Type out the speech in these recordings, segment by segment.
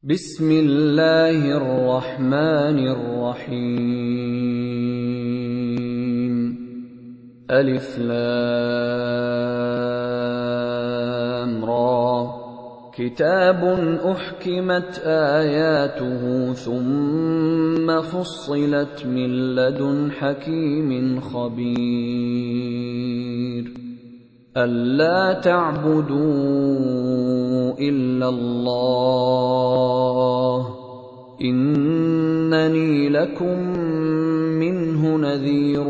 بسم الله الرحمن الرحيم ألف لام را كتاب أحكمت آياته ثم فصلت من لدن حكيم خبير ألا تعبدوا إلا الله إنني لكم منه نذير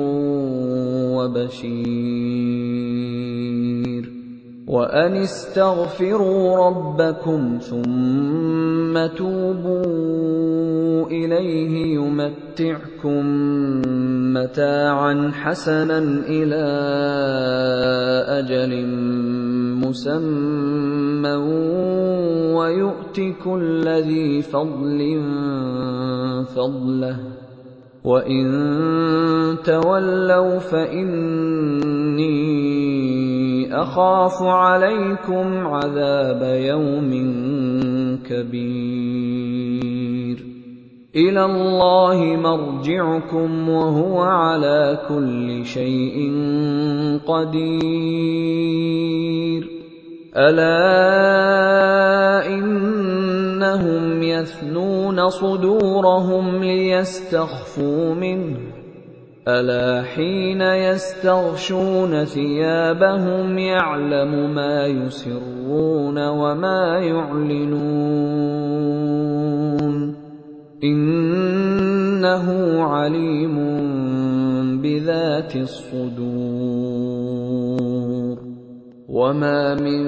وبشير وأن استغفروا ربكم ثم توبوا إليه يمتعكم متاعا حسنا إلى أجل مسمى ويؤت كل ذي فضل فضله وإن تولوا فإني أخاف عليكم عذاب يوم كبير إلى الله مرجعكم وهو على كل شيء قدير ألا إنهم يثنون صدورهم ليستخفوا منه ألا حين يستغشون ثيابهم يعلم ما يسرون وما يعلنون إنه عليم بذات الصدور وما من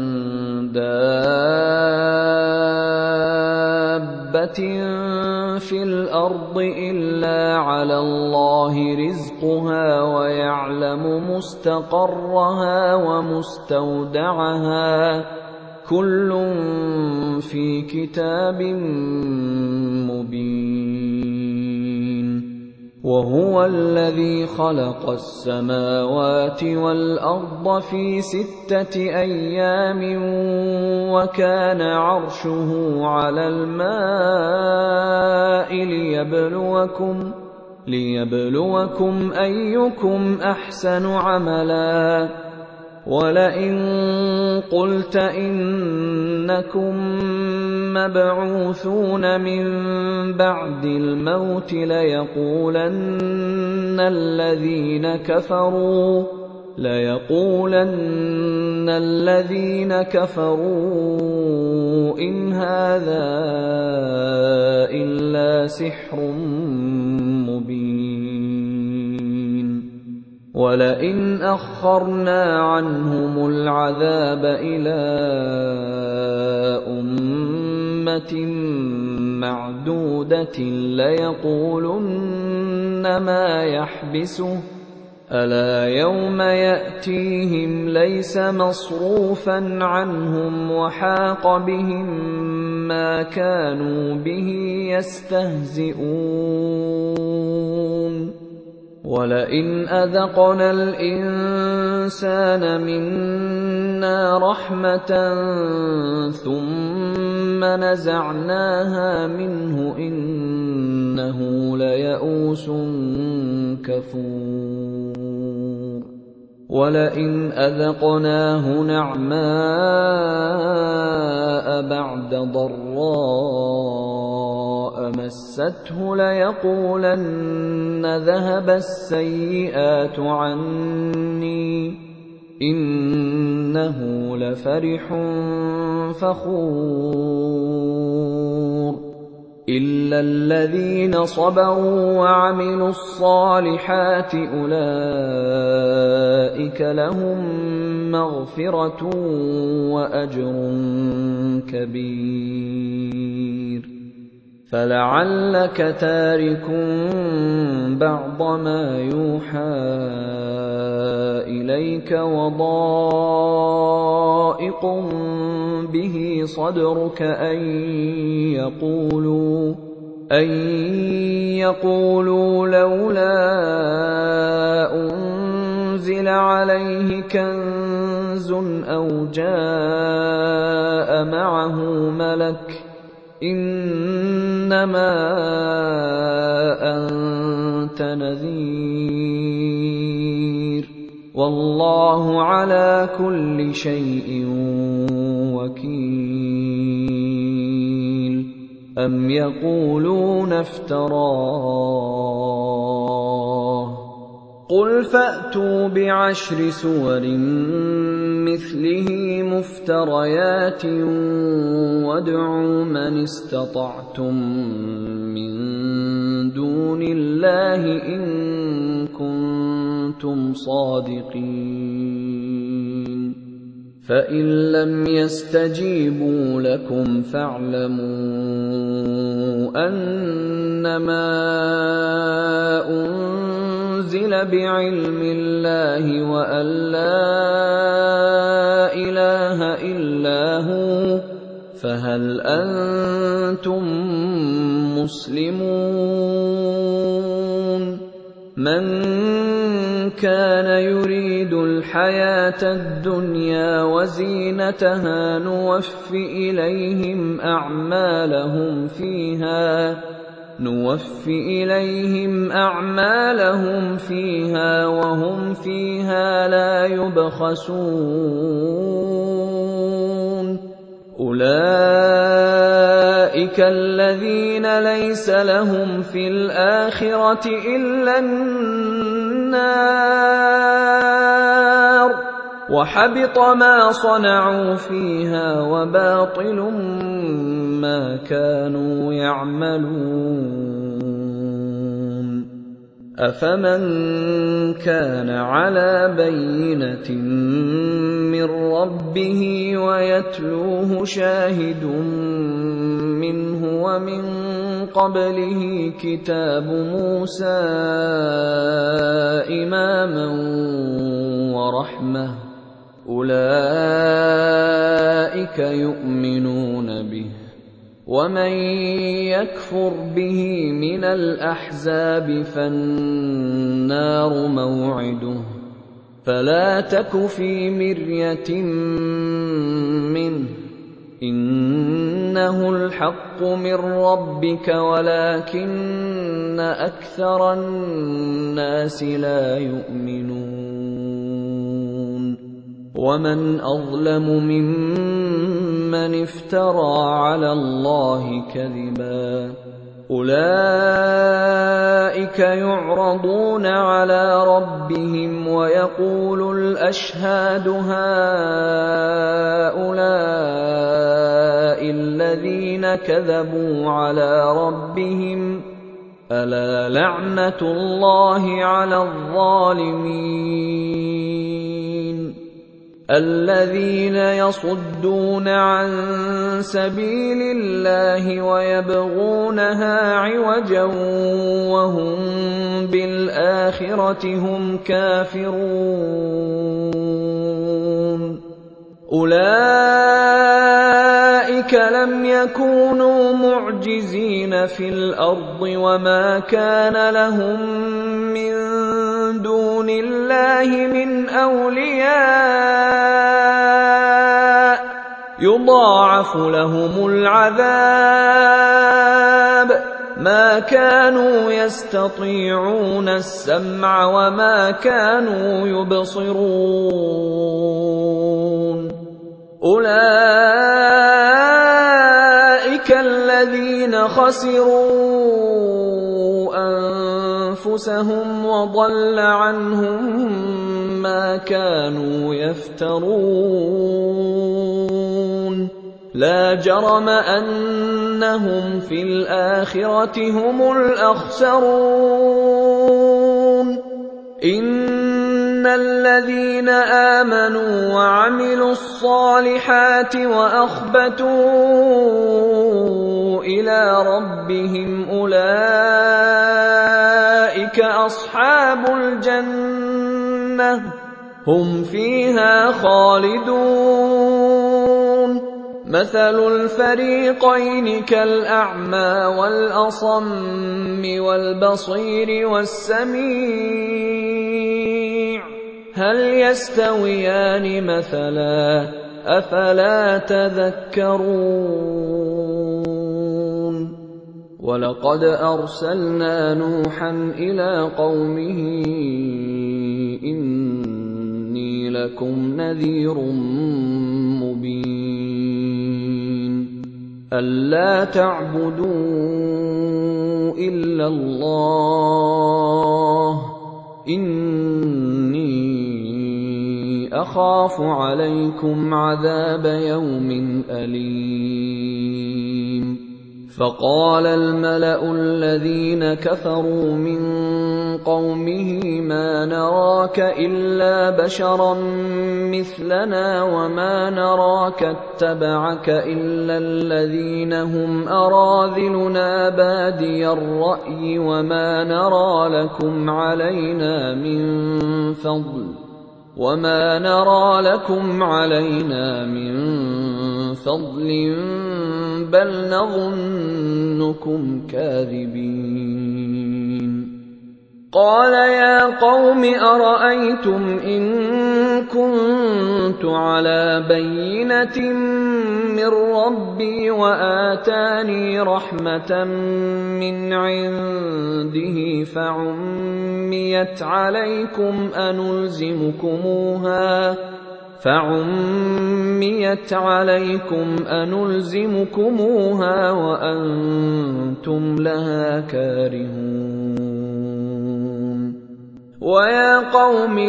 دابة في الأرض إلا على الله رزقها ويعلم مستقرها ومستودعها كل في كتاب مبين وهو الذي خلق السماوات والأرض في 6 أيام وكان عرشه على الماء ليبلوكم أيكم أحسن عملا ولئن قلت إنكم مبعوثون من بعد الموت ليقولن الذين كفروا إن هذا إلا سحر مبين ولئن أخرنا عنهم العذاب إلى أمة معدودة ليقولن ما يحبسه ألا يوم يأتيهم ليس مصروفا عنهم وحاق بهم ما كانوا به يستهزئون ولئن أذقنا الإنسان منا رحمة ثم نزعناها منه إنه ليئوس كفور ولئن أذقناه نعماء بعد ضراء مسته ليقولن ذهب السيئات عني إنه لفرح فخور إلا الذين صبروا وعملوا الصالحات أولئك لهم مغفرة وأجر كبير فلعلك تارك بعض ما يوحى إليك وضائق به صدرك أن يقولوا لولا أنزل عليه كنز أو جاء معه ملك إِنَّمَا أَنتَ نَذِيرٌ وَاللَّهُ عَلَىٰ كُلِّ شَيْءٍ وَكِيلٌ أَمْ يَقُولُونَ افْتَرَاهُ قُلْ فَأْتُوا بِعَشْرِ سُوَرٍ مِّثْلِهِ مُفْتَرَيَاتٍ وَادْعُوا مَنِ اسْتَطَعْتُم مِّن دُونِ اللَّهِ إِن كُنتُمْ صَادِقِينَ فَإِن لَّمْ يَسْتَجِيبُوا لَكُمْ فَاعْلَمُوا أَنَّمَا أُنزِلَ بِعِلْمِ اللَّهِ وَأَن لَّا إِلَٰهَ إِلَّا هُوَ فَهَلْ أَنتُم مُّسْلِمُونَ مَن كَانَ يُرِيدُ الْحَيَاةَ الدُّنْيَا وَزِينَتَهَا نُوَفِّ إِلَيْهِمْ أَعْمَالَهُمْ فِيهَا وَهُمْ فِيهَا لَا يُبْخَسُونَ أُولَٰئِكَ الَّذِينَ لَيْسَ لَهُمْ فِي الْآخِرَةِ إِلَّا النَّارُ وَحَبِطَ مَا صَنَعُوا فِيهَا وَبَاطِلٌ مَّا كَانُوا يَعْمَلُونَ أَفَمَن كَانَ عَلَىٰ بَيِّنَةٍ مِّن رَّبِّهِ وَيَتْلُوهُ شَاهِدٌ مِّنْهُ وَمِن قَبْلِهِ كِتَابُ مُوسَىٰ إِمَامًا وَرَحْمَةً أُولَٰئِكَ يُؤْمِنُونَ بِهِ ۚ وَمَن يَكْفُرْ بِهِ مِنَ الْأَحْزَابِ فَالنَّارُ مَوْعِدُهُ ۚ فَلَا تَكُ فِي مِرْيَةٍ مِّنْهُ ۚ إِنَّهُ الْحَقُّ مِن رَّبِّكَ وَلَٰكِنَّ أَكْثَرَ النَّاسِ لَا يُؤْمِنُونَ وَمَنْ أَظْلَمُ مِمَّنِ افْتَرَىٰ عَلَى اللَّهِ كَذِبًا أُولَٰئِكَ يُعْرَضُونَ عَلَىٰ رَبِّهِمْ وَيَقُولُ الْأَشْهَادُ هَٰؤُلَاءِ الَّذِينَ كَذَبُوا عَلَىٰ رَبِّهِمْ ۚ أَلَا لَعْنَةُ اللَّهِ عَلَى الظَّالِمِينَ الَّذِينَ يَصُدُّونَ عَن سَبِيلِ اللَّهِ وَيَبْغُونَهَا عِوَجًا وَهُم بِالْآخِرَةِ هُمْ كَافِرُونَ أُولَٰئِكَ لَمْ يَكُونُوا مُعْجِزِينَ فِي الْأَرْضِ وَمَا كَانَ لَهُم مِّن دُونِ اللَّهِ مِنْ أَوْلِيَاءَ يُضَاعَفُ لَهُمُ الْعَذَابُ مَا كَانُوا يَسْتَطِيعُونَ السَّمْعَ وَمَا كَانُوا يُبْصِرُونَ أُولَٰئِكَ الَّذِينَ خَسِرُوا أَنفُسَهُمْ وَضَلَّ عَنْهُم مَّا كَانُوا يَفْتَرُونَ لَا جَرَمَ أَنَّهُمْ فِي الْآخِرَةِ هُمُ الْأَخْسَرُونَ إِنَّ الَّذِينَ آمَنُوا وَعَمِلُوا الصَّالِحَاتِ وَأَخْبَتُوا إِلَىٰ رَبِّهِمْ أُولَٰئِكَ أَصْحَابُ الْجَنَّةِ ۖ هُمْ فِيهَا خَالِدُونَ مَثَلُ الْفَرِيقَيْنِ كَالْأَعْمَىٰ وَالْأَصَمِّ وَالْبَصِيرِ وَالسَّمِيعِ هَلْ يَسْتَوِيَانِ مَثَلًا ۚ أَفَلَا تَذَكَّرُونَ وَلَقَدْ أَرْسَلْنَا نُوحًا إِلَىٰ قَوْمِهِ إِنِّي لَكُمْ نَذِيرٌ مُّبِينٌ أَلَّا تَعْبُدُوا إِلَّا اللَّهَ إِنِّي أَخَافُ عَلَيْكُمْ عَذَابَ يَوْمٍ أَلِيمٍ فَقَالَ الْمَلَأُ الَّذِينَ كَفَرُوا مِن قَوْمِهِ مَا نَرَاكَ إِلَّا بَشَرًا مِّثْلَنَا وَمَا نَرَاكَ اتَّبَعَكَ إِلَّا الَّذِينَ هُمْ أَرَاذِلُنَا بَادِيَ الرَّأْيِ وَمَا نَرَىٰ لَكُمْ عَلَيْنَا مِن فَضْلٍ بَلْ نَظُنُّكُمْ كَاذِبِينَ قَالَ يَا قَوْمِ أَرَأَيْتُمْ إِن كُنتُ عَلَىٰ بَيِّنَةٍ مِّن رَّبِّي وَآتَانِي رَحْمَةً مِّنْ عِندِهِ فَعُمِّيَتْ عَلَيْكُمْ أَنُلْزِمُكُمُوهَا وَأَنتُمْ لَهَا كَارِهُونَ وَيَا قَوْمِ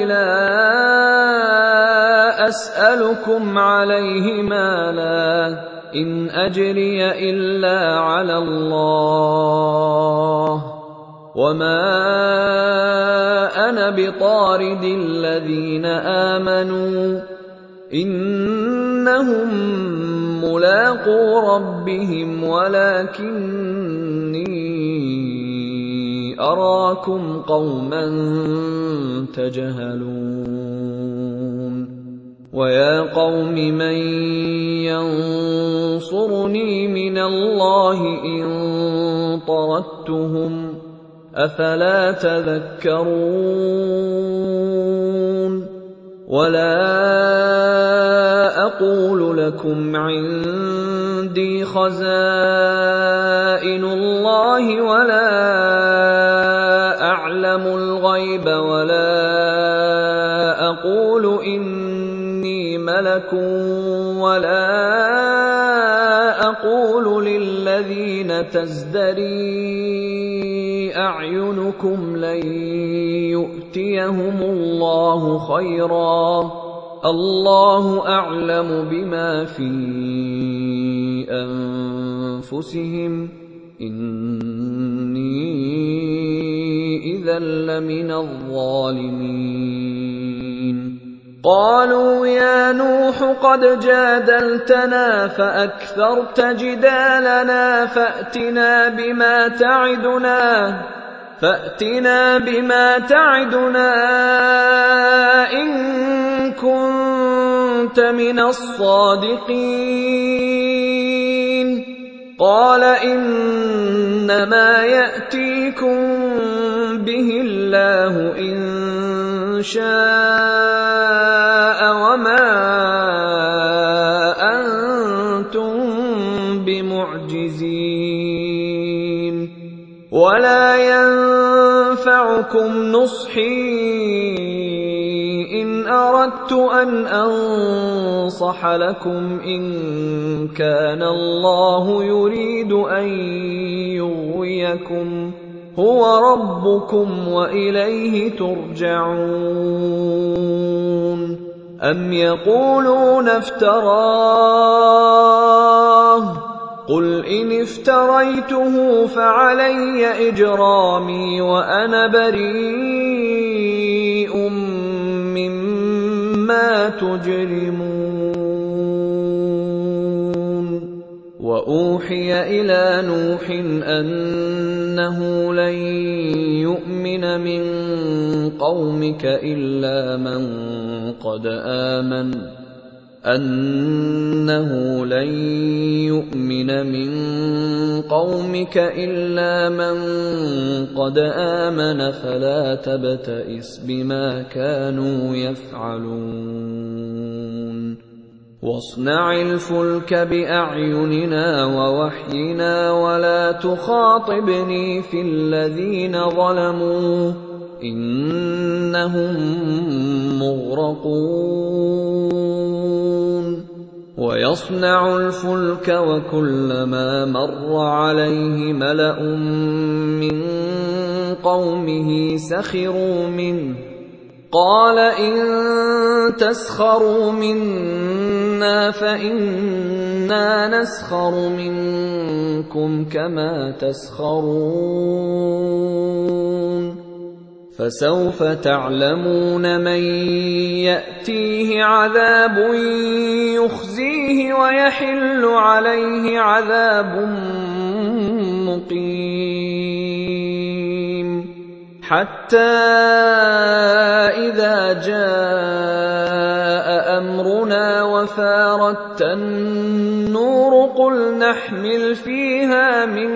لَا أَسْأَلُكُمْ عَلَيْهِ مَالًا إِنْ أَجْرِيَ إِلَّا عَلَى اللَّهِ وَمَا أَنَا بِطَارِدِ الَّذِينَ آمَنُوا إِنَّهُم مُّلَاقُو رَبِّهِمْ وَلَكِنِّي أَرَاكُمْ قَوْمًا تَجْهَلُونَ وَيَا قَوْمِ مَن يَنصُرُنِي مِنَ اللَّهِ إِن طَرَدتُّهُمْ ۚ أَفَلَا تَذَكَّرُونَ وَلَا أَقُولُ لَكُمْ عِندِي خَزَائِنُ اللَّهِ وَلَا أَعْلَمُ الْغَيْبَ وَلَا أَقُولُ إِنِّي مَلَكٌ وَلَا أَقُولُ لِلَّذِينَ تَزْدَرِي أَعْيُنُكُمْ لَن يُؤْتِيَهُمُ اللَّهُ خَيْرًا ۖ اللَّهُ أَعْلَمُ بِمَا فِي أَنفُسِهِمْ ۖ إِنِّي إِذًا لَّمِنَ الظَّالِمِينَ قَالُوا يَا نُوحُ قَدْ جَادَلْتَنَا فَأَكْثَرْتَ جِدَالَنَا فَأْتِنَا بِمَا تَعِدُنَا إِن كُنتَ مِنَ الصَّادِقِينَ قَالَ إِنَّمَا يَأْتِيكُم بِهِ اللَّهُ إِن شَاءَ وَمَا أَنتُم بِمُعْجِزِينَ وَلَا يَنفَعُكُمْ نُصْحِي إِنْ أَرَدتُّ أَنْ أَنصَحَ لَكُمْ إِن كَانَ اللَّهُ يُرِيدُ أَن يُغْوِيَكُمْ هُوَ رَبُّكُمْ وَإِلَيْهِ تُرْجَعُونَ أَمْ يَقُولُونَ افْتَرَاهُ ۖ قُلْ إِنِ افْتَرَيْتُهُ فَعَلَيَّ إِجْرَامِي وَأَنَا بَرِيءٌ مِّمَّا تُجْرِمُونَ وَأُوحِيَ إِلَىٰ نُوحٍ أَنَّهُ لَن يُؤْمِنَ مِن قَوْمِكَ إِلَّا مَن قَدْ آمَنَ فَلَا تَبْتَئِسْ بِمَا كَانُوا يَفْعَلُونَ وَاصْنَعِ الْفُلْكَ بِأَعْيُنِنَا وَوَحْيِنَا وَلَا تُخَاطِبْنِي فِي الَّذِينَ ظَلَمُوا إِنَّهُم مُّغْرَقُونَ وَيَصْنَعُ الْفُلْكَ وَكُلَّمَا مَرَّ عَلَيْهِ مَلَأٌ مِّن قَوْمِهِ سَخِرُوا مِنْهُ قَالَ إِن تَسْخَرُوا مِنَّا فَإِنَّا نَسْخَرُ مِنكُمْ كَمَا تَسْخَرُونَ فَسَوْفَ تَعْلَمُونَ مَن يَأْتِيهِ عَذَابٌ يُخْزِيهِ وَيَحِلُّ عَلَيْهِ عَذَابٌ مُّقِيمٌ حَتَّى إِذَا جَاءَ أَمْرُنَا وَفَارَتِ النُّورُ قُلْ نَحْمِلُ فِيهَا مِن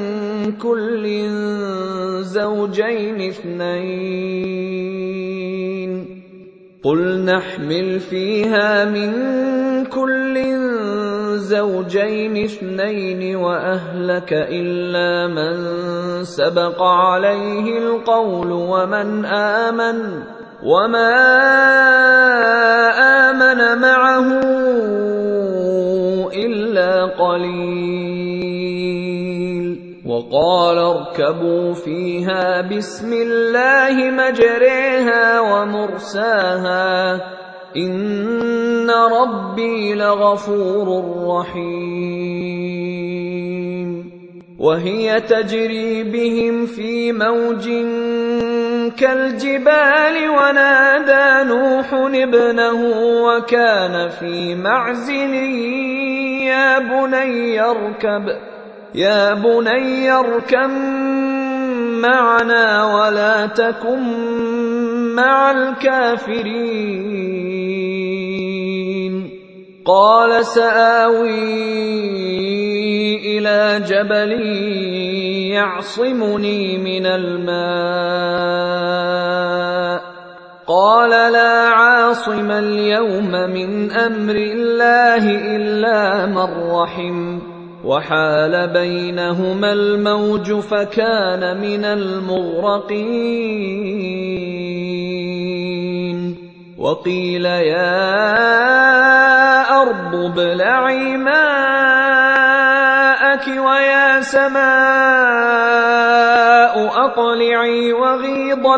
كُلٍّ زَوْجَيْنِ اثْنَيْنِ وَأَهْلَكَ إِلَّا مَن سَبَقَ عَلَيْهِ الْقَوْلُ وَمَنْ آمَنَ وَمَا آمَنَ مَعَهُ إِلَّا قَلِيلٌ وَقَالَ ارْكَبُوا فِيهَا بِسْمِ اللَّهِ مَجْرَاهَا وَمُرْسَاهَا إِنَّ رَبِّي لَغَفُورٌ رَّحِيمٌ وَهِيَ تَجْرِي بِهِمْ فِي مَوْجٍ كَالْجِبَالِ وَنَادَىٰ نُوحٌ ابْنَهُ وَكَانَ فِي مَعْزِلٍ يَا بُنَيَّ ارْكَب مَّعَنَا وَلَا تَكُن مَّعَ الْكَافِرِينَ قَالَ سَآوِي إِلَىٰ جَبَلٍ يَعْصِمُنِي مِنَ الْمَاءِ قَالَ لَا عَاصِمَ الْيَوْمَ مِنْ أَمْرِ اللَّهِ إِلَّا مَن رَّحِمَ وَحَالَ بَيْنَهُمَا الْمَوْجُ فَكَانَ مِنَ الْمُغْرَقِينَ وَقِيلَ يَا أَرْضُ ابْلَعِي مَاءَكِ وَيَا سَمَاءُ أَقْلِعِي وَغِيضَ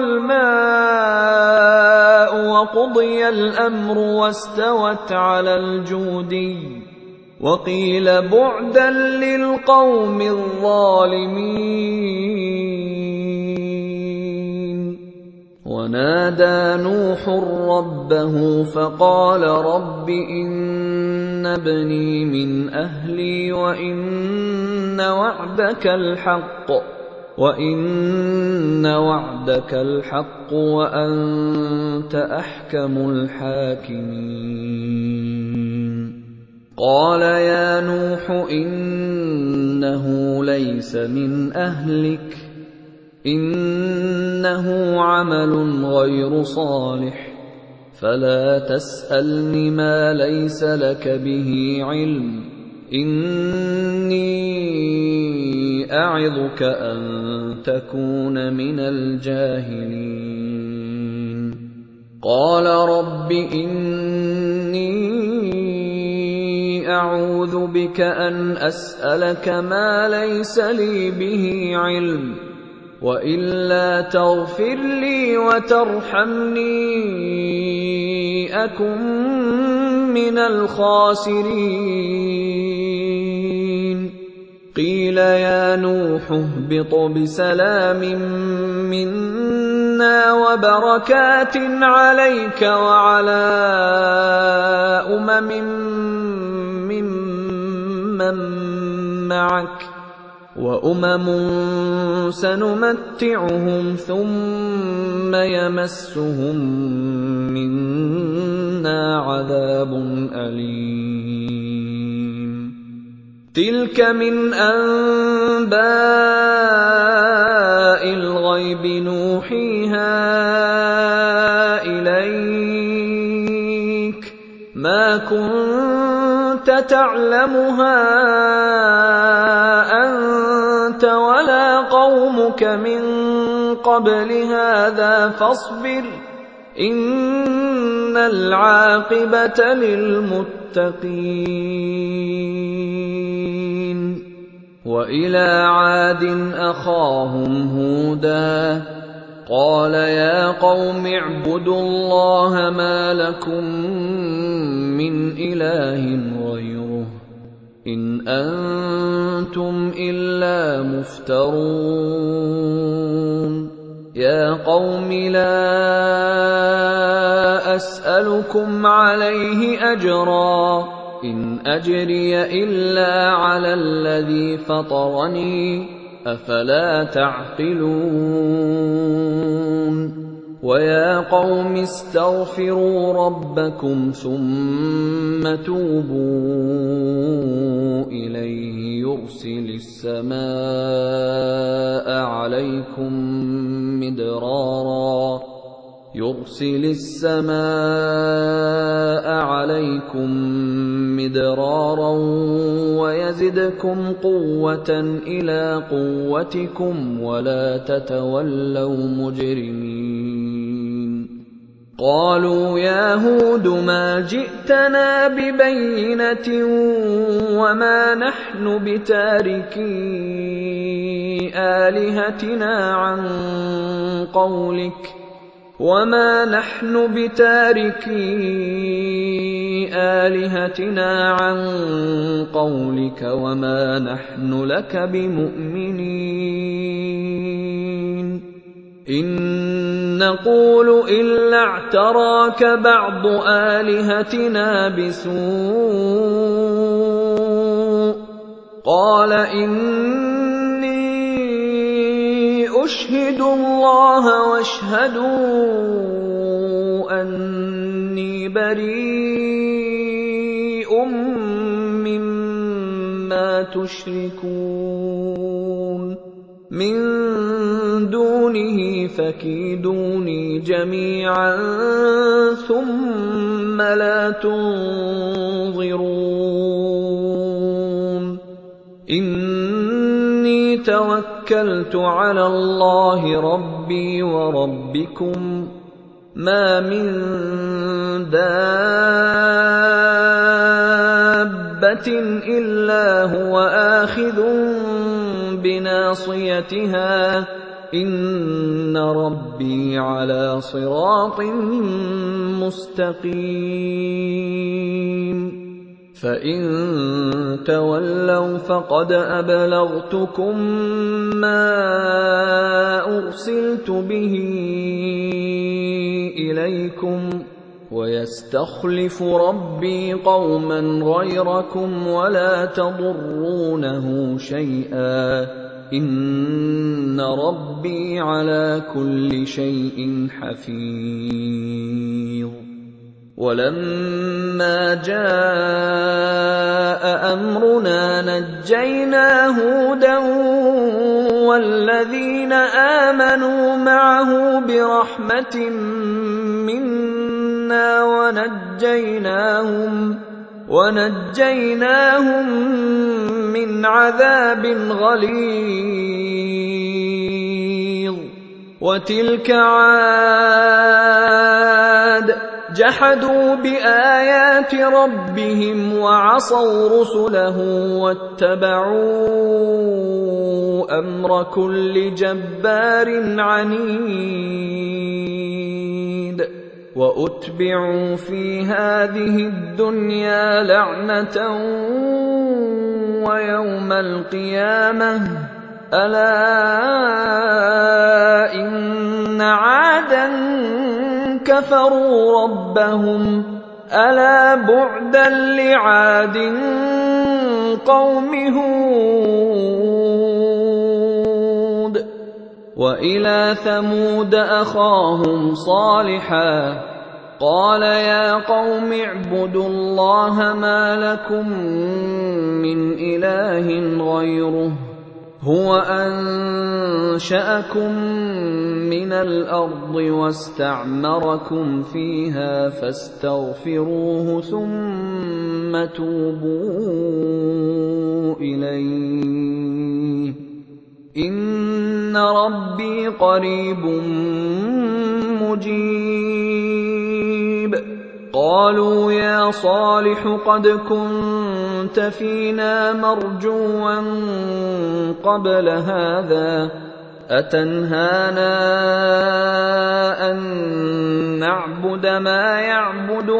الْمَاءُ وَقُضِيَ الْأَمْرُ وَاسْتَوَتْ عَلَى الْجُودِيِّ وَقِيلَ بُعْدًا لِّلْقَوْمِ الظَّالِمِينَ وَنَادَىٰ نُوحٌ رَّبَّهُ فَقَالَ رَبِّ إِنَّ ابْنِي مِنْ أَهْلِي وَإِنَّ وَعْدَكَ الْحَقُّ وَأَنتَ أَحْكَمُ الْحَاكِمِينَ قَالَ يَا نُوحُ إِنَّهُ لَيْسَ مِنْ أَهْلِكَ إِنَّهُ عَمَلٌ غَيْرُ صَالِحٍ فَلَا تَسْأَلْنِ مَا لَيْسَ لَكَ بِهِ عِلْمٌ إِنِّي أَعِظُكَ أَن تَكُونَ مِنَ الْجَاهِلِينَ قَالَ رَبِّ إِنِّي أَعُوذُ بِكَ أَنْ أَسْأَلَكَ مَا لَيْسَ لِي بِهِ عِلْمٌ وَإِلَّا تَغْفِرْ لِي وَتَرْحَمْنِي أَكُن مِّنَ الْخَاسِرِينَ قِيلَ يَا نُوحُ اهْبِطْ بِسَلَامٍ مِّنَّا وَبَرَكَاتٍ عَلَيْكَ وَعَلَىٰ أُمَمٍ مِّمَّن مَّعَكَ وَأُمَمٌ سَنُمَتِّعُهُمْ ثُمَّ يَمَسُّهُم مِّنَّا عَذَابٌ أَلِيمٌ تِلْكَ مِنْ أَنبَاءِ الْغَيْبِ نُوحِيهَا إِلَيْكَ مَا كُنتَ تعلمها أنت ولا قومك من قبل هذا فاصبر إن العاقبة للمتقين. وإلى عاد أخاهم هودا قال يا قوم اعبدوا الله ما لكم من إله غيره إن أنتم إلا مفترون. يا قوم لا أسألكم عليه أجرا إن أجري إلا على الذي فطرني أفلا تعقلون. ويا قوم استغفروا ربكم ثم توبوا إليه يرسل السماء عليكم مدرارا ويزدكم قوة إلى قوتكم ولا تتولوا مجرمين. قالوا يا هود ما جئتنا ببينة وما نحن بتاركي آلهتنا عن قولك وما نحن لك بمؤمنين. إن نقول إلا اعتراك بعض آلهتنا بسوء قال إني أشهد الله واشهدوا أني بريء مما تشركون من دونه فكيدوني جميعا ثم لا تنظرون. إني توكلت على الله ربي وربكم ما من دابة إلا هو آخذ بناصيتها إن ربي على صراط مستقيم. فإن تولوا فقد أبلغتكم ما أرسلت به إليكم ويستخلف ربي قوما غيركم ولا تضرونه شيئا إن ربي على كل شيء حفيظ. ولما جاء أمرنا نجينا هودا والذين آمنوا معه برحمة منا ونجيناهم من عذاب غليظ. وتلك عاد جحدوا بآيات ربهم وعصوا رسله واتبعوا أمر كل جبار عنيد. وأتبعوا في هذه الدنيا لعنة ويوم القيامة ألا إن عادا كفروا ربهم ألا بعدا لعاد قوم هود. وإلى ثمود أخاهم صالحا قال يا قوم اعبدوا الله ما لكم من إله غيره هو أنشأكم من الأرض واستعمركم فيها فاستغفروه ثم ثُمَّ تُوبُوا إِلَيْهِ إِنَّ رَبِّي قَرِيبٌ مُّجِيبٌ. قَالُوا يَا صَالِحُ قَدْ كُنتَ فِينَا مَرْجُوًّا قَبْلَ هَٰذَا أَتَنْهَانَا أَن نَّعْبُدَ مَا يَعْبُدُ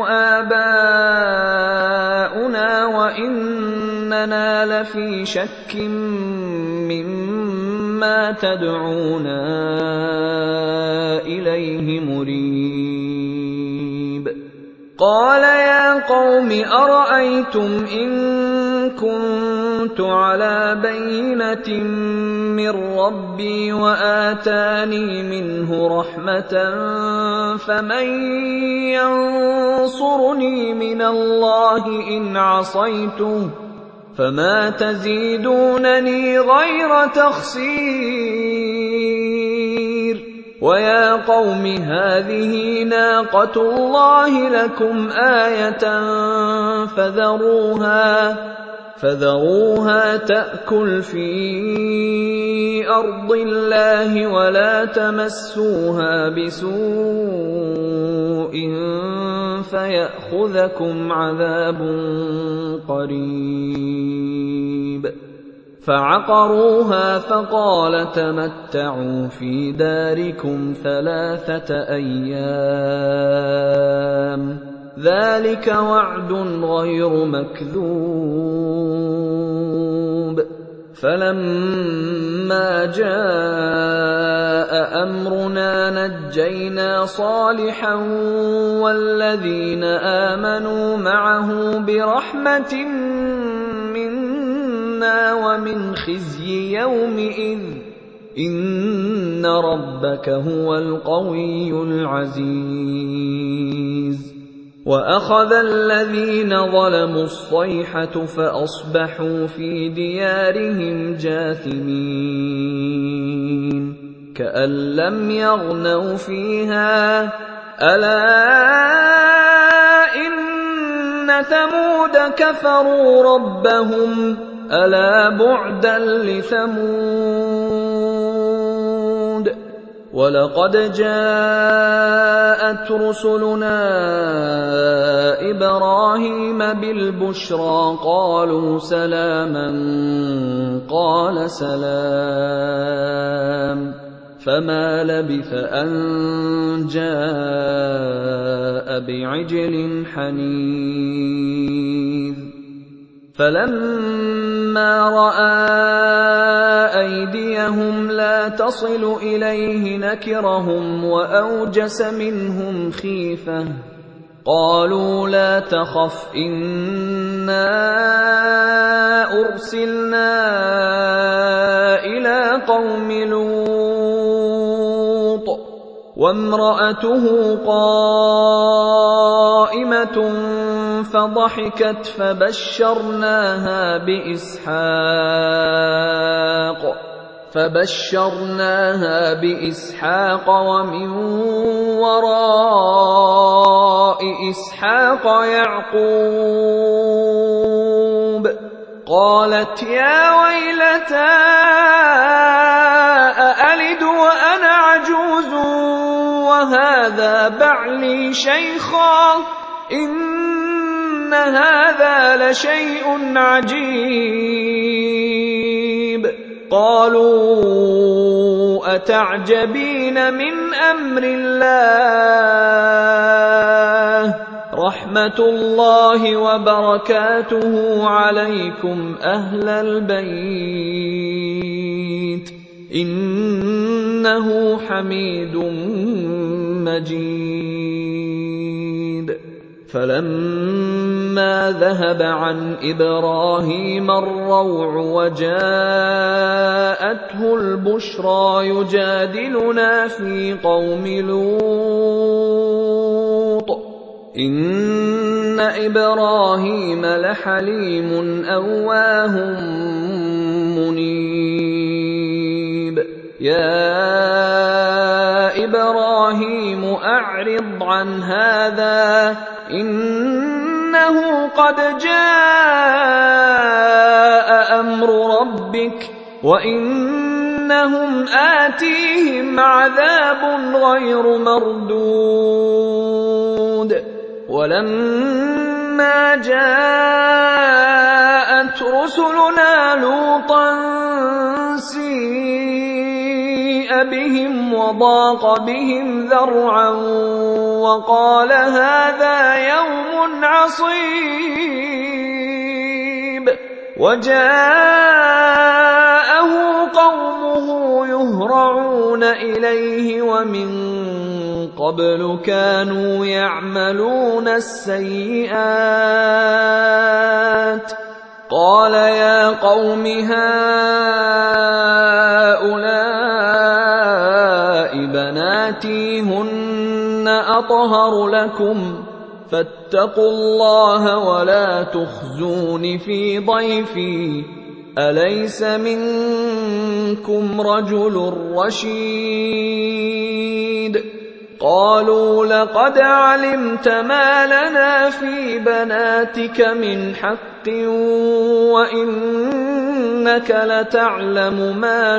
آبَاؤُنَا وَإِنَّنَا لَفِي شَكٍّ مِّمَّا تَدْعُونَا إِلَيْهِ مُرِيبٍ. قَالَ يَا قَوْمِ أَرَأَيْتُمْ إِن كُنتُ عَلَىٰ بَيِّنَةٍ مِّن رَّبِّي وَآتَانِي مِنْهُ رَحْمَةً فَمَن يَنصُرُنِي مِنَ اللَّهِ إِنْ عَصَيْتُهُ فَمَا تَزِيدُونَنِي غَيْرَ تَخْسِيرٍ. وَيَا قَوْمِ هَٰذِهِ نَاقَةُ اللَّهِ لَكُمْ آيَةً فَذَرُوهَا تَأْكُلْ فِي أَرْضِ اللَّهِ وَلَا تَمَسُّوهَا بِسُوءٍ فَيَأْخُذَكُمْ عَذَابٌ قَرِيبٌ. فَعَقَرُوهَا فَقَالَ تَمَتَّعُوا فِي دَارِكُمْ 3 أيام ذَلِكَ وَعْدٌ غَيْرُ مَكْذُوبٍ. فَلَمَّا جَاءَ أَمْرُنَا نَجَّيْنَا صَالِحًا وَالَّذِينَ آمَنُوا مَعَهُ بِرَحْمَةٍ مِّنَّا وَمِنْ خِزْيِ يَوْمِئِذٍ إِنَّ رَبَّكَ هُوَ الْقَوِيُّ الْعَزِيزُ. وَأَخَذَ الَّذِينَ ظَلَمُوا الصَّيْحَةُ فَأَصْبَحُوا فِي دِيَارِهِمْ جَاثِمِينَ كَأَن لَّمْ يَغْنَوْا فِيهَا أَلَا إِنَّ ثَمُودَ كَفَرُوا رَبَّهُمْ أَلَا بُعْدًا لِّثَمُودَ. وَلَقَدْ جَاءَتْ رُسُلُنَا إِبْرَاهِيمَ بِالْبُشْرَىٰ قَالُوا سَلَامًا قَالَ سَلَامٌ فَمَا لَبِثَ أَن جَاءَ بِعِجْلٍ حَنِيذٍ. فَلَمَّا رَأَىٰ أَيْدِيَهُمْ لَا تَصِلُ إِلَيْهِ نَكِرَهُمْ وَأَوْجَسَ مِنْهُمْ خِيفَةً. قَالُوا لَا تَخَفْ إِنَّا أُرْسِلْنَا إِلَىٰ قَوْمِ لُوطٍ وَامْرَأَتُهُ قَائِمَةٌ فَضَحِكَتْ فَبَشَّرْنَاهَا بِإِسْحَاقَ وَمِن وَرَاءِ إِسْحَاقَ يَعْقُوبَ. قَالَتْ يَا وَيْلَتَا أَأَلِدُ وَأَنَا عَجُوزٌ وَهَٰذَا بَعْلِي شَيْخًا إِنَّ هَٰذَا لَشَيْءٌ عَجِيبٌ. قَالُوا أَتَعْجَبِينَ مِنْ أَمْرِ اللَّهِ رَحْمَتُ اللَّهِ وَبَرَكَاتُهُ عَلَيْكُمْ أَهْلَ الْبَيْتِ إِنَّهُ حَمِيدٌ مَّجِيدٌ. فَلَمَّا ذَهَبَ عَنْ إِبْرَاهِيمَ الرَّوْعُ وَجَاءَتْهُ الْبُشْرَىٰ يُجَادِلُنَا فِي قَوْمِ لُوطٍ إِنَّ إِبْرَاهِيمَ لَحَلِيمٌ أَوَّاهٌ مُّنِيبٌ. يَا إِبْرَاهِيمُ أَعْرِضْ عَنْ هَٰذَا إِنَّا إنه قد جاء أمر ربك وإنهم آتيهم عذاب غير مردود ولما جاءت رسلنا لوطا سيء بهم وضاق بهم ذرعا وقال هذا يوم عصيب وجاءه قومه يهرعون إليه ومن قبل كانوا يعملون السيئات قال يا قوم هؤلاء بناتي هن أطهر لكم فاتقوا الله ولا تخزون في ضيفي أليس منكم رجل رشيد قالوا لقد علمت ما لنا في بناتك من حق وإنك لتعلم ما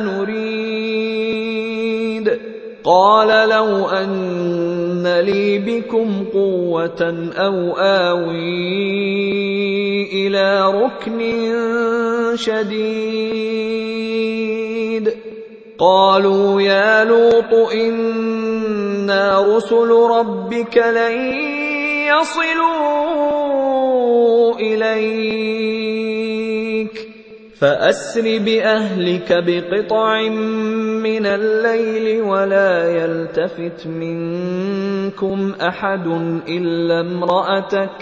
نريد قال لو أن لي بكم قوة أو آوي إلى ركن شديد قالوا يا لوط إنا رسل ربك لن يصلوا إليك فأسر بأهلك بقطع من الليل ولا يلتفت منكم أحد إلا امرأتك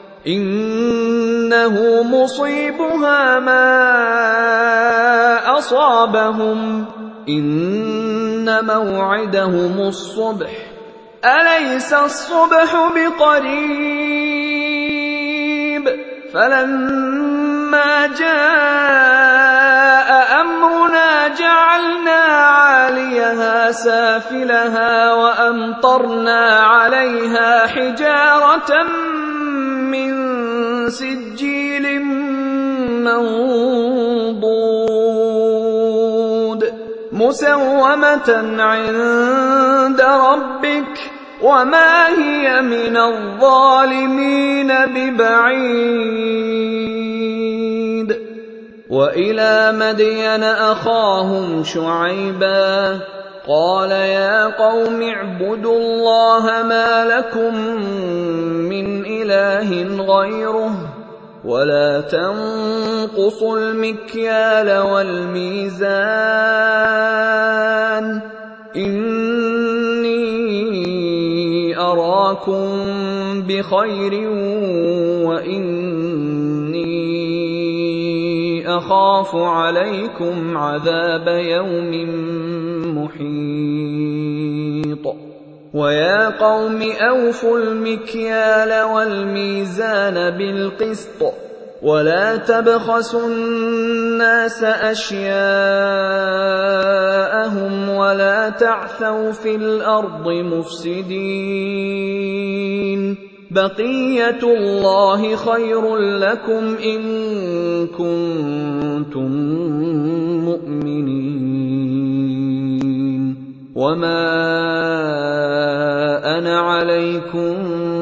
إنه مصيبها ما أصابهم إن موعدهم الصبح أليس الصبح بقريب فلما جاء أمرنا جعلنا عاليها سافلها وأمطرنا عليها حجارة من سجيل منضود مسومة عند ربك وما هي من الظالمين ببعيد وإلى مدين أخاهم شعيبا قال يا قوم اعبدوا الله ما لكم من إله غيره ولا تنقصوا المكيال والميزان إني أراكم بخير وإني أخاف عليكم عذاب يوم محيط ويا قوم أوفوا المكيال والميزان بالقسط ولا تبخسوا الناس أشياءهم ولا تعثوا في الأرض مفسدين بقية الله خير لكم إن كنتم مؤمنين وما أنا عليكم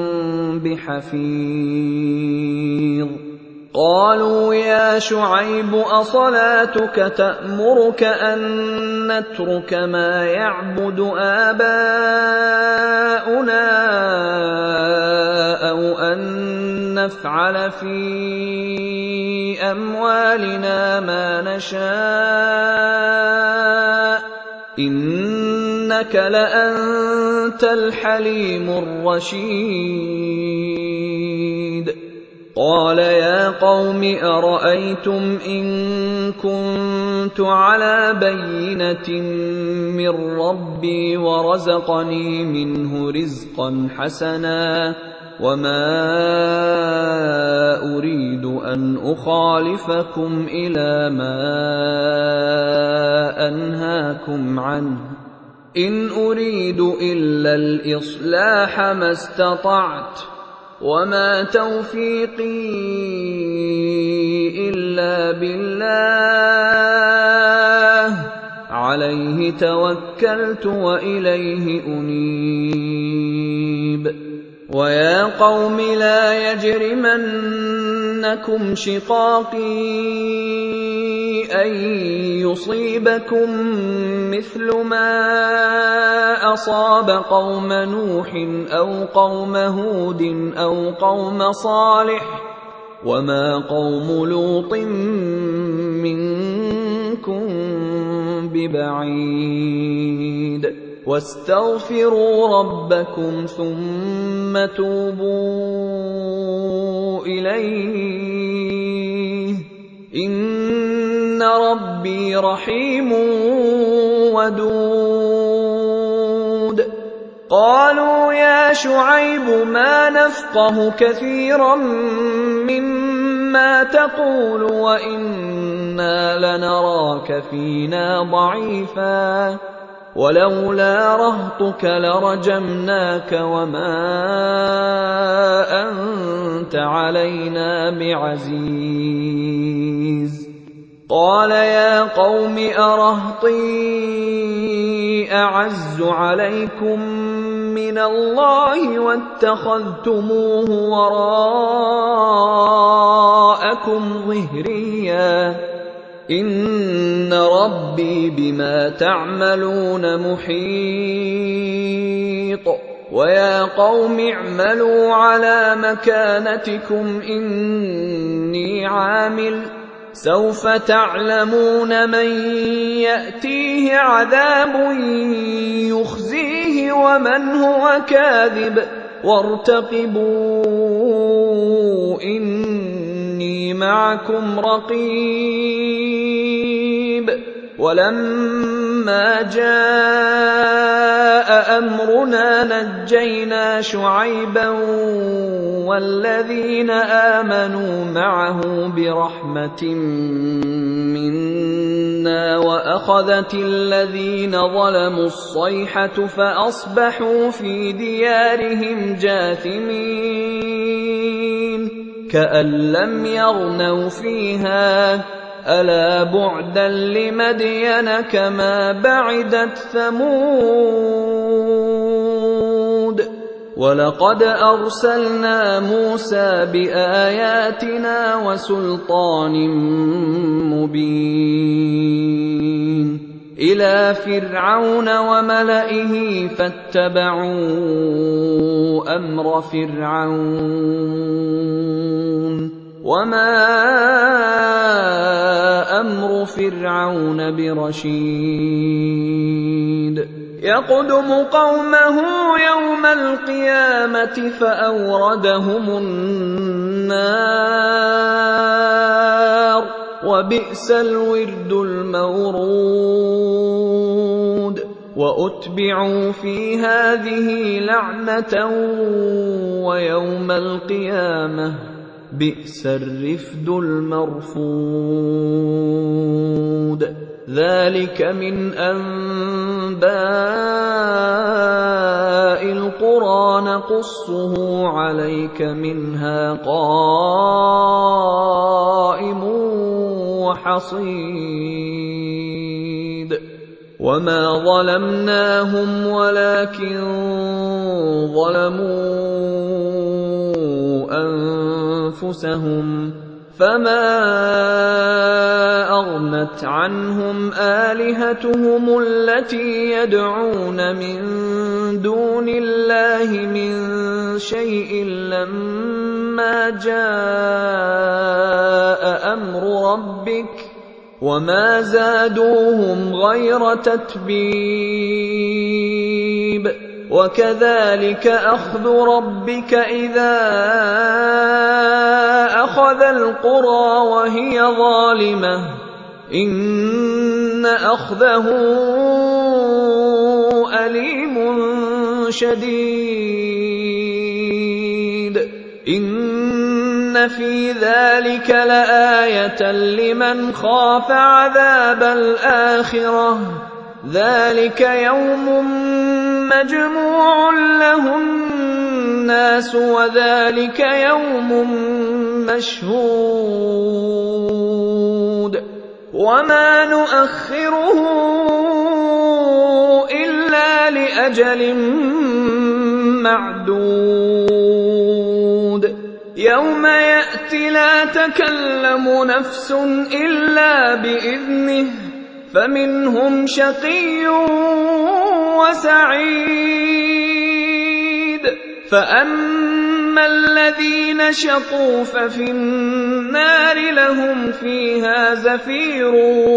بحفيظ قالوا يا شعيب أصلاتك تأمرك أن نترك ما يعبد آباؤنا أو أن نفعل في أموالنا ما نشاء إنك لأنت الحليم الرشيد قال يا قوم أرأيتم إن كنت على بينة من ربي ورزقني منه رزقا حسنا وما أريد أن أخالفكم إلى ما أنهاكم عنه إن أريد إلا الإصلاح ما استطعت وما توفيقي إلا بالله عليه توكلت وإليه أنيب ويا قوم لا يجرمنكم شقاقي أن يصيبكم مثل ما أصاب قوم نوح أو قوم هود أو قوم صالح وما قوم لوط منكم ببعيد واستغفروا ربكم ثم توبوا إليه إن ربي رحيم ودود قالوا يا شعيب ما نفقه كثيرا مما تقول وإنا لنراك فينا ضعيفا ولولا رهطك لرجمناك وما أنت علينا بعزيز قال يا قوم أرهطي أعز عليكم من الله واتخذتموه وراءكم ظهريا إن ربي بما تعملون محيط ويا قوم اعملوا على مكانتكم إني عامل سوف تعلمون من يأتيه عذاب يخزيه ومن هو كاذب وارتقبوا إني معكم رقيب ولما جاء أمرنا نجينا شعيبا والذين آمنوا معه برحمة منا وأخذت الذين ظلموا الصيحة فأصبحوا في ديارهم جاثمين كأن لم يغنوا فيها ألا بعدا لمدين كما بعدت ثمود ولقد أرسلنا موسى بآياتنا وسلطان مبين إلى فرعون وملئه فاتبعوا أمر فرعون وما أمر فرعون برشيد يقدم قومه يوم القيامة فأوردهم النار وبئس الورد المورود وأتبعوا في هذه لعنة ويوم القيامة بئس الرفد المرفود ذلك من أنباء القرى نقصه عليك منها قائم وحصيد وما ظلمناهم ولكن ظلموا أنفسهم فما أغنت عنهم آلهتهم التي يدعون من دون الله من شيء لما جاء أمر ربك وما زادوهم غير تتبيب وكذلك أخذ ربك إذا أخذ القرى وهي ظالمة إن أخذه أليم شديد إن في ذلك لآية لمن خاف عذاب الآخرة ذلك يوم مجموع له النَّاسُ وَذَلِكَ يَوْمٌ مَّشْهُودٌ وَمَا نُؤَخِّرُهُ إِلَّا لِأَجَلٍ مَّعْدُودٍ يَوْمَ يَأْتِ لَا تَكَلَّمُ نَفْسٌ إِلَّا بِإِذْنِهِ فَمِنْهُمْ شَقِيٌّ وَسَعِيدٌ فَأَمَّا الَّذِينَ شَقُوا فَفِي النَّارِ لَهُمْ فِيهَا زَفِيرٌ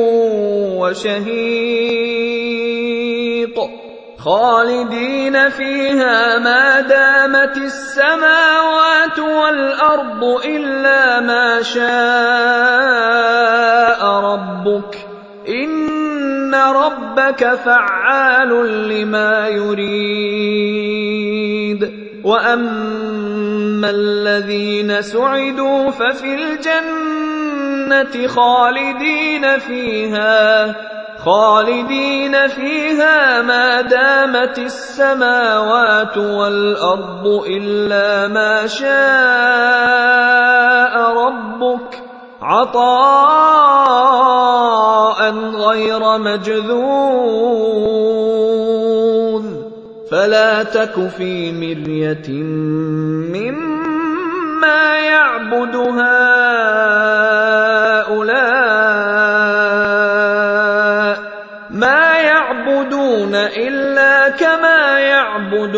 وَشَهِيقٌ خَالِدِينَ فِيهَا مَا دَامَتِ السَّمَاوَاتُ وَالْأَرْضُ إِلَّا مَا شَاءَ رَبُّكَ إِنَّ رَبَّكَ فَعَّالٌ لِّمَا يُرِيدُ وَأَمَّا الَّذِينَ سُعِدُوا فَفِي الْجَنَّةِ خَالِدِينَ فِيهَا مَا دَامَتِ السَّمَاوَاتُ وَالْأَرْضُ إِلَّا مَا شَاءَ رَبُّكَ عَطَاءً غَيْرَ مَجْذُوذٍ فَلَا تَكُ فِي مِرْيَةٍ مِّمَّا يَعْبُدُ هَٰؤُلَاءِ مَا يَعْبُدُونَ إِلَّا كَمَا يَعْبُدُ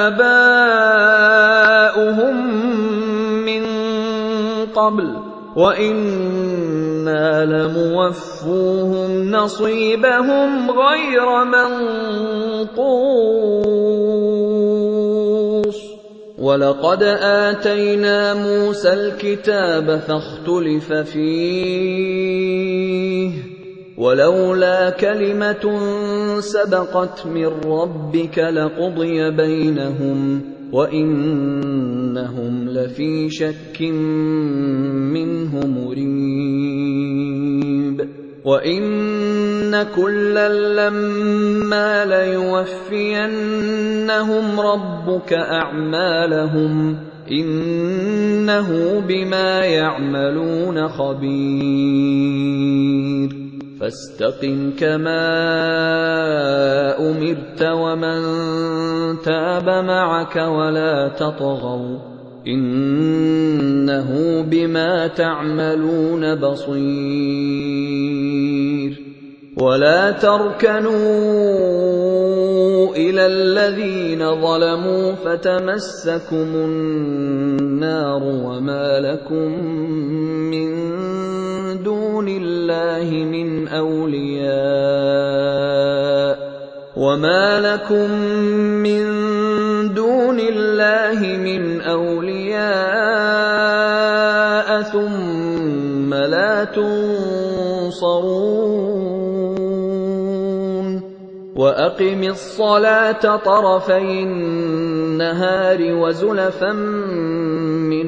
آبَاؤُهُم مِّن قَبْلُ وَإِنَّا لَمُوَفُّوهُمْ نَصِيبَهُمْ غَيْرَ مَنقُوصٍ وَلَقَدْ آتَيْنَا مُوسَى الْكِتَابَ فَاخْتُلِفَ فِيهِ وَلَوْلَا كَلِمَةٌ سَبَقَتْ مِن رَّبِّكَ لَقُضِيَ بَيْنَهُمْ وَإِنَّهُمْ لَفِي شَكٍّ مِّنْهُ مُرِيبٍ وَإِنَّ كُلًّا لَّمَّا لَيُوَفِّيَنَّهُمْ رَبُّكَ أَعْمَالَهُمْ إِنَّهُ بِمَا يَعْمَلُونَ خَبِيرٌ فَاسْتَقِمْ كَمَا أُمِرْتَ وَمَن تَابَ مَعَكَ وَلَا تَطْغَوْا إِنَّهُ بِمَا تَعْمَلُونَ بَصِيرٌ وَلَا تَرْكَنُوا إِلَى الَّذِينَ ظَلَمُوا فَتَمَسَّكُمُ النَّارُ وَمَا لَكُم مِّن دُونِ اللَّهِ مِنْ أَوْلِيَاءَ ثُمَّ لَا تُنصَرُونَ وَأَقِمِ الصَّلَاةَ طَرَفَيِ النَّهَارِ وَزُلَفًا مِّنَ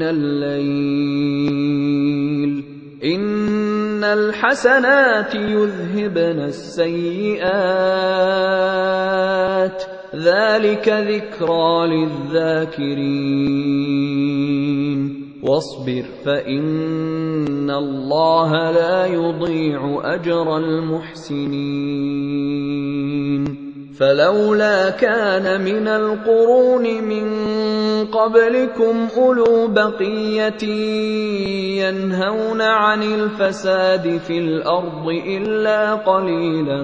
اللَّيْلِ إِنَّ الْحَسَنَاتِ يُذْهِبْنَ السَّيِّئَاتِ ذَلِكَ ذِكْرَىٰ لِلذَّاكِرِينَ وَاصْبِرْ فَإِنَّ اللَّهَ لَا يُضِيعُ أَجْرَ الْمُحْسِنِينَ فَلَوْلَا كَانَ مِنَ الْقُرُونِ مِن قَبْلِكُمْ أُولُو بَقِيَّةٍ يَنْهَوْنَ عَنِ الْفَسَادِ فِي الْأَرْضِ إِلَّا قَلِيلًا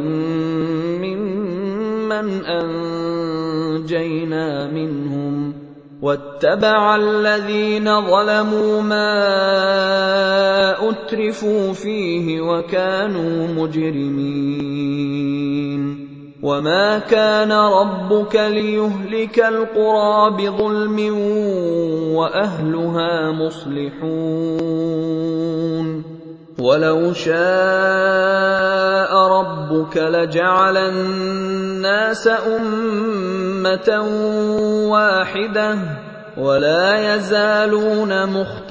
مِّمَّنْ أَنجَيْنَا مِنْهُمْ وَاتَّبَعَ الَّذِينَ ظَلَمُوا مَا أُتْرِفُوا فِيهِ وَكَانُوا مُجْرِمِينَ وَمَا كَانَ رَبُّكَ لِيُهْلِكَ الْقُرَىٰ بِظُلْمٍ وَأَهْلُهَا مُصْلِحُونَ وَلَوْ شَاءَ رَبُّكَ لَجَعَلَ النَّاسَ أُمَّةً وَاحِدَةً وَلَا يَزَالُونَ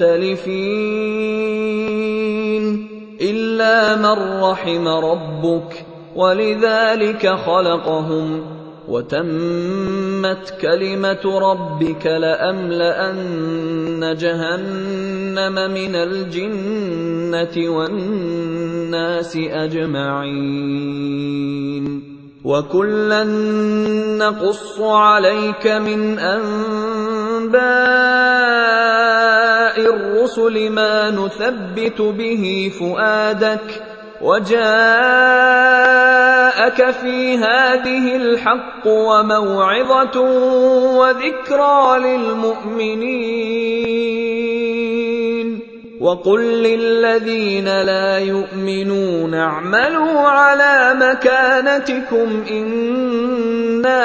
مُخْتَلِفِينَ إِلَّا مَن رَّحِمَ رَبُّكَ وَلِذَٰلِكَ خَلَقَهُمْ وتمت كلمة ربك لأملأن جهنم من الجنة والناس أجمعين وكلا نقص عليك من أنباء الرسل ما نثبت به فؤادك وجاءك في هذه الحق وموعظة وذكرى للمؤمنين وقل للذين لا يؤمنون اعملوا على مكانتكم إنا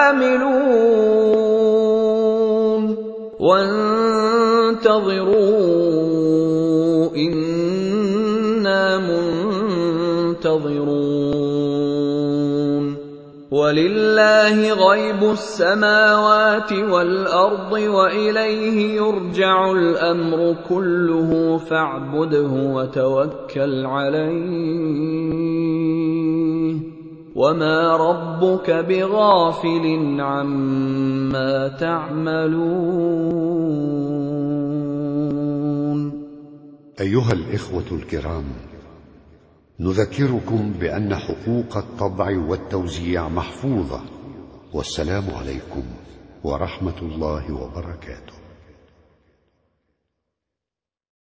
عاملون وانتظروا إنا منتظرون ولله غيب السماوات والأرض وإليه يرجع الأمر كله فاعبده وتوكل عليه وما ربك بغافل عما تعملون. أيها الإخوة الكرام، نذكركم بأن حقوق الطبع والتوزيع محفوظة، والسلام عليكم ورحمة الله وبركاته.